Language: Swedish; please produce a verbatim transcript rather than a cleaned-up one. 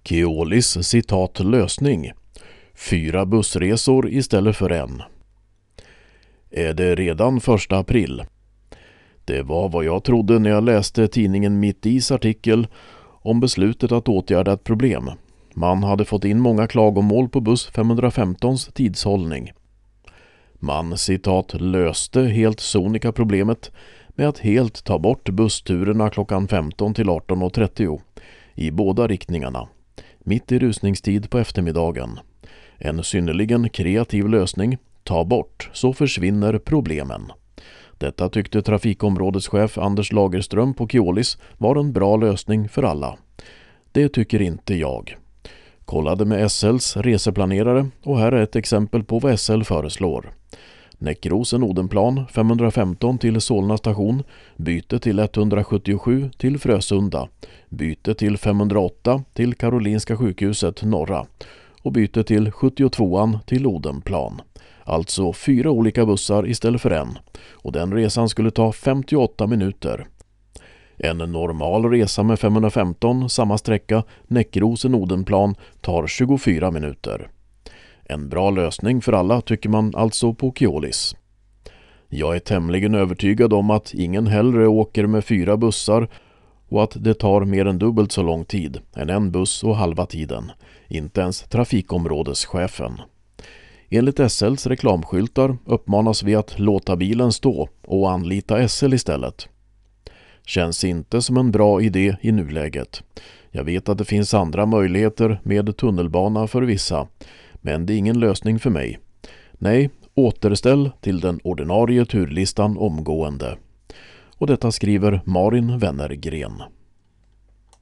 Keolis citat lösning. Fyra bussresor istället för en. Är det redan första april? Det var vad jag trodde när jag läste tidningen Mitt Is artikel om beslutet att åtgärda ett problem. Man hade fått in många klagomål på buss femhundrafemtons tidshållning. Man citat löste helt sonika problemet med att helt ta bort bussturerna klockan femton till arton trettio i båda riktningarna, mitt i rusningstid på eftermiddagen. En synnerligen kreativ lösning, ta bort så försvinner problemen. Detta tyckte trafikområdeschef Anders Lagerström på Keolis var en bra lösning för alla. Det tycker inte jag. Kollade med S L:s reseplanerare och här är ett exempel på vad S L föreslår. Näckrosen-Odenplan femhundrafemton till Solna station, byte till etthundrasjuttiosju till Frösunda, byte till femhundraåtta till Karolinska sjukhuset norra och byte till sjuttiotvåan till Odenplan. Alltså fyra olika bussar istället för en, och den resan skulle ta femtioåtta minuter. En normal resa med femhundrafemton, samma sträcka, Näckrosen-Odenplan, tar tjugofyra minuter. En bra lösning för alla tycker man alltså på Keolis. Jag är tämligen övertygad om att ingen hellre åker med fyra bussar och att det tar mer än dubbelt så lång tid än en buss och halva tiden. Inte ens trafikområdeschefen. Enligt S L:s reklamskyltar uppmanas vi att låta bilen stå och anlita S L istället. Känns inte som en bra idé i nuläget. Jag vet att det finns andra möjligheter med tunnelbana för vissa, men det är ingen lösning för mig. Nej, återställ till den ordinarie turlistan omgående. Och detta skriver Marin Wennergren.